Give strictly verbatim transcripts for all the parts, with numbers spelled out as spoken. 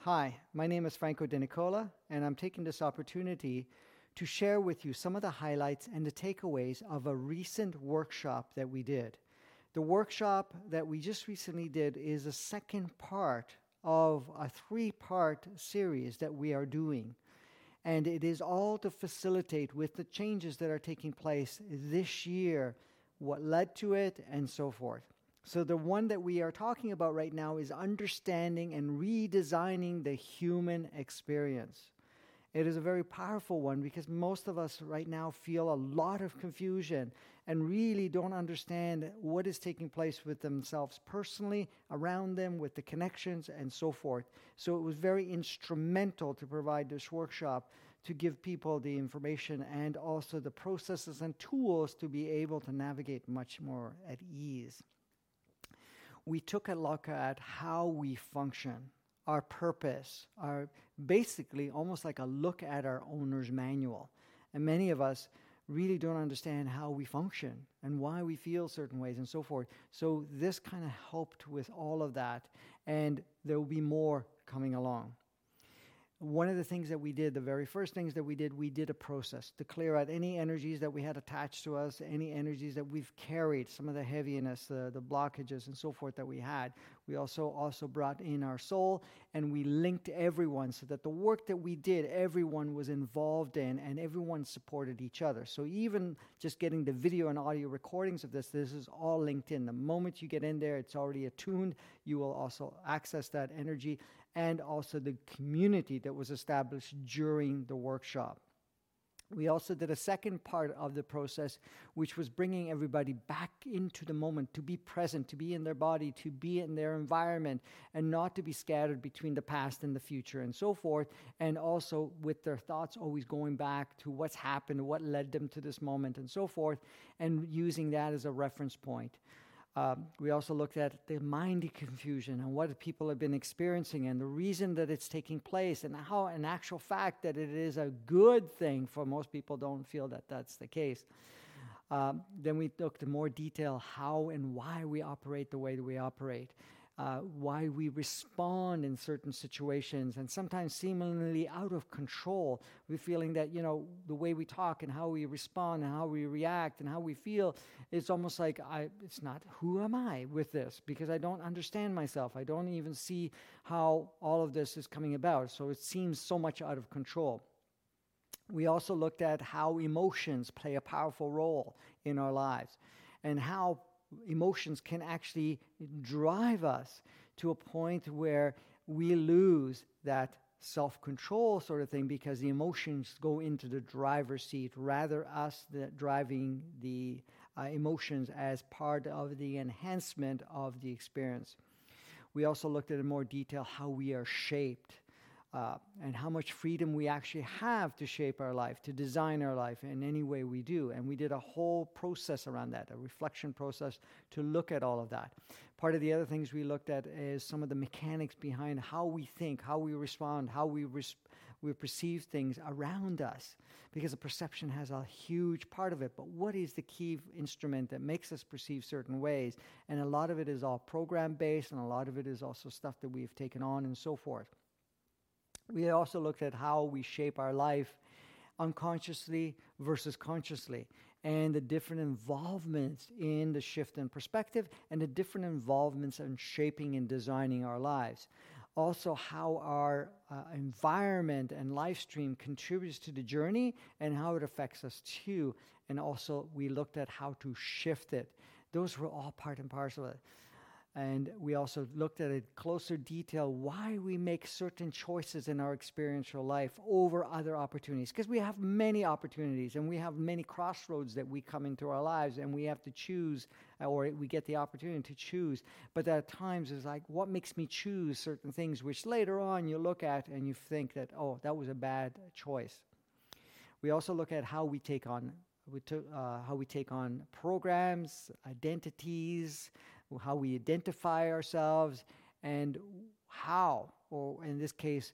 Hi, my name is Franco De Nicola, and I'm taking this opportunity to share with you some of the highlights and the takeaways of a recent workshop that we did. The workshop that we just recently did is a second part of a three-part series that we are doing. And it is all to facilitate with the changes that are taking place this year, what led to it, and so forth. So the one that we are talking about right now is understanding and redesigning the human experience. It is a very powerful one because most of us right now feel a lot of confusion and really don't understand what is taking place with themselves personally, around them, with the connections, and so forth. So it was very instrumental to provide this workshop to give people the information and also the processes and tools to be able to navigate much more at ease. We took a look at how we function, our purpose, our basically almost like a look at our owner's manual. And many of us really don't understand how we function and why we feel certain ways and so forth. So this kind of helped with all of that, and there will be more coming along. One of the things that we did, the very first things that we did, we did a process to clear out any energies that we had attached to us, any energies that we've carried, some of the heaviness, the, the blockages and so forth that we had. We also also brought in our soul, and we linked everyone so that the work that we did, everyone was involved in, and everyone supported each other. So even just getting the video and audio recordings of this, this is all linked in. The moment you get in there, it's already attuned. You will also access that energy, and also the community that was established during the workshop. We also did a second part of the process, which was bringing everybody back into the moment, to be present, to be in their body, to be in their environment, and not to be scattered between the past and the future and so forth, and also with their thoughts always going back to what's happened, what led them to this moment and so forth, and using that as a reference point. Um, we also looked at the mind confusion and what people have been experiencing and the reason that it's taking place, and how, in actual fact, that it is a good thing for most people don't feel that that's the case. Um, then we looked in more detail how and why we operate the way that we operate, uh, why we respond in certain situations, and sometimes seemingly out of control. We're feeling that, you know, the way we talk and how we respond and how we react and how we feel, it's almost like I, it's not, who am I with this? Because I don't understand myself. I don't even see how all of this is coming about. So it seems so much out of control. We also looked at how emotions play a powerful role in our lives, and how emotions can actually drive us to a point where we lose that self-control sort of thing, because the emotions go into the driver's seat rather us the driving the uh, emotions as part of the enhancement of the experience. We also looked at in more detail how we are shaped uh, and how much freedom we actually have to shape our life, to design our life in any way we do. And we did a whole process around that, a reflection process to look at all of that. Part of the other things we looked at is some of the mechanics behind how we think, how we respond, how we res- we perceive things around us, because the perception has a huge part of it. But what is the key instrument that makes us perceive certain ways? And a lot of it is all program-based, and a lot of it is also stuff that we've taken on and so forth. We also looked at how we shape our life unconsciously versus consciously, and the different involvements in the shift in perspective, and the different involvements in shaping and designing our lives. Also, how our uh, environment and life stream contributes to the journey and how it affects us too. And also, we looked at how to shift it. Those were all part and parcel of it. And we also looked at in closer detail why we make certain choices in our experiential life over other opportunities. Because we have many opportunities, and we have many crossroads that we come into our lives, and we have to choose, or we get the opportunity to choose. But at times it's like, what makes me choose certain things, which later on you look at and you think that, oh, that was a bad choice. We also look at how we take on, we took, uh, how we take on programs, identities, how we identify ourselves, and how, or in this case,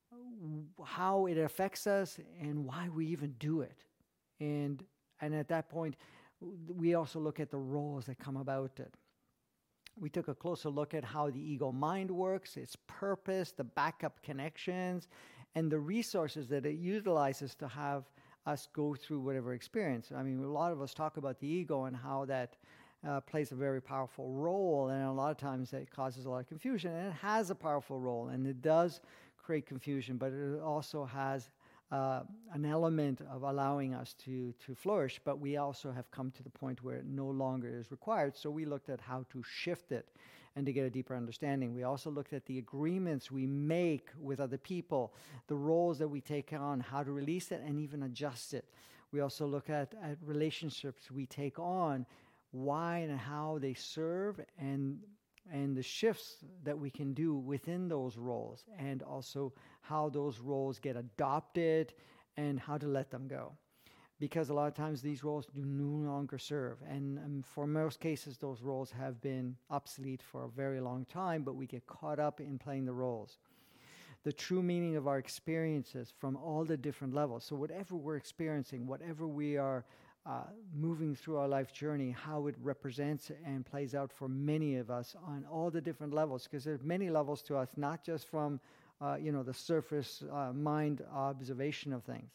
how it affects us and why we even do it. And and at that point, we also look at the roles that come about it. We took a closer look at how the ego mind works, its purpose, the backup connections, and the resources that it utilizes to have us go through whatever experience. I mean, a lot of us talk about the ego and how that uh, plays a very powerful role, and a lot of times it causes a lot of confusion, and it has a powerful role, and it does create confusion, but it also has uh, an element of allowing us to, to flourish, but we also have come to the point where it no longer is required, so we looked at how to shift it and to get a deeper understanding. We also looked at the agreements we make with other people, the roles that we take on, how to release it and even adjust it. We also look at, at relationships we take on, why and how they serve, and and the shifts that we can do within those roles, and also how those roles get adopted and how to let them go. Because a lot of times these roles do no longer serve, and um, for most cases those roles have been obsolete for a very long time, but we get caught up in playing the roles. The true meaning of our experiences from all the different levels. So whatever we're experiencing, whatever we are uh, moving through our life journey, how it represents and plays out for many of us on all the different levels, because there's many levels to us, not just from uh, you know, the surface uh, mind observation of things.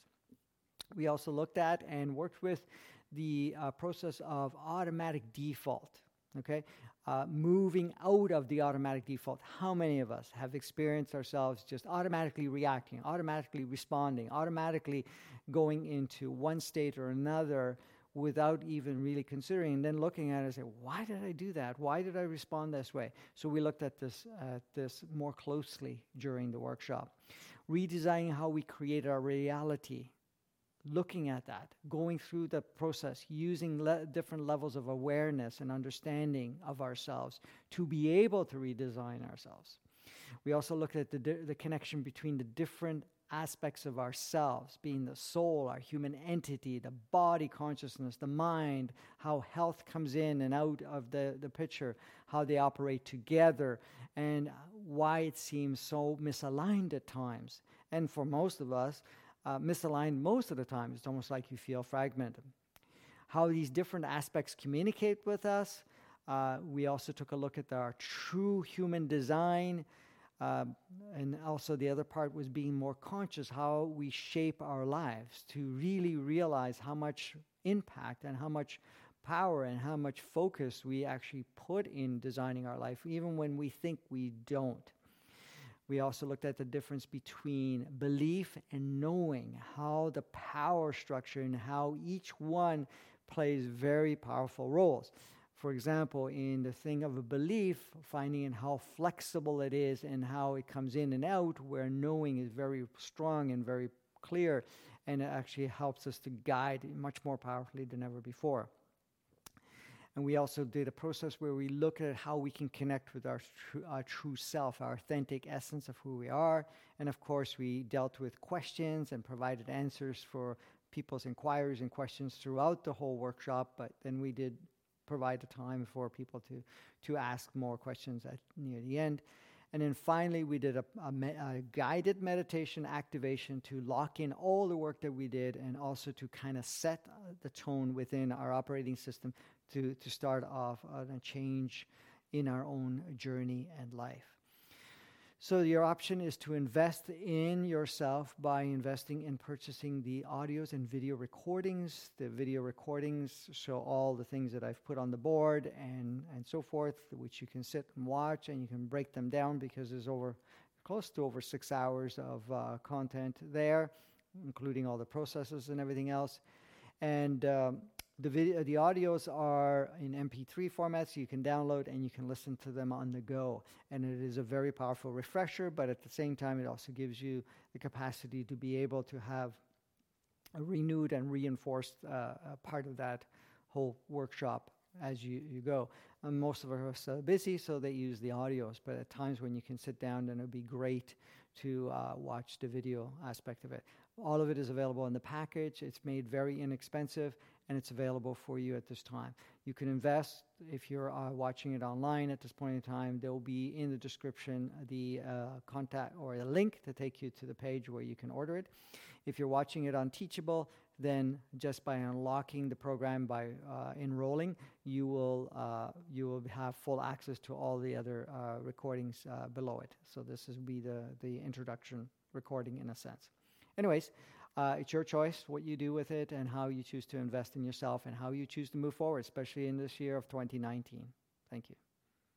We also looked at and worked with the uh, process of automatic default, okay? Uh, moving out of the automatic default. How many of us have experienced ourselves just automatically reacting, automatically responding, automatically going into one state or another without even really considering, and then looking at it and say, why did I do that? Why did I respond this way? So we looked at this, uh, this more closely during the workshop. Redesigning how we create our reality. Looking at that, going through the process, using le- different levels of awareness and understanding of ourselves to be able to redesign ourselves. We also looked at the, di- the connection between the different aspects of ourselves, being the soul, our human entity, the body consciousness, the mind, how health comes in and out of the, the picture, how they operate together, and why it seems so misaligned at times. And for most of us, Uh, misaligned most of the time. It's almost like you feel fragmented. How these different aspects communicate with us. Uh, we also took a look at our true human design. Uh, and also the other part was being more conscious, how we shape our lives to really realize how much impact and how much power and how much focus we actually put in designing our life, even when we think we don't. We also looked at the difference between belief and knowing, how the power structure and how each one plays very powerful roles. For example, in the thing of a belief, finding in how flexible it is and how it comes in and out, where knowing is very strong and very clear, and it actually helps us to guide much more powerfully than ever before. And we also did a process where we look at how we can connect with our, tr- our true self, our authentic essence of who we are. And of course, we dealt with questions and provided answers for people's inquiries and questions throughout the whole workshop. But then we did provide a time for people to, to ask more questions at near the end. And then finally, we did a, a, me- a guided meditation activation to lock in all the work that we did, and also to kind of set uh, the tone within our operating system to, to start off on a change in our own journey and life. So your option is to invest in yourself by investing in purchasing the audios and video recordings. The video recordings show all the things that I've put on the board and, and so forth, which you can sit and watch, and you can break them down because there's over close to over six hours of uh, content there, including all the processes and everything else. And um, The video, the audios are in M P three format, so you can download and you can listen to them on the go. And it is a very powerful refresher, but at the same time, it also gives you the capacity to be able to have a renewed and reinforced uh, uh, part of that whole workshop as you, you go. And most of us are busy, so they use the audios, but at times when you can sit down, then it would be great to uh, watch the video aspect of it. All of it is available in the package. It's made very inexpensive, and it's available for you at this time. You can invest if you're uh, watching it online at this point in time. There will be in the description the uh, contact or a link to take you to the page where you can order it. If you're watching it on Teachable, then just by unlocking the program, by uh, enrolling, you will uh, you will have full access to all the other uh, recordings uh, below it. So this will be the the introduction recording in a sense. Anyways, uh, it's your choice what you do with it and how you choose to invest in yourself and how you choose to move forward, especially in this year of twenty nineteen. Thank you.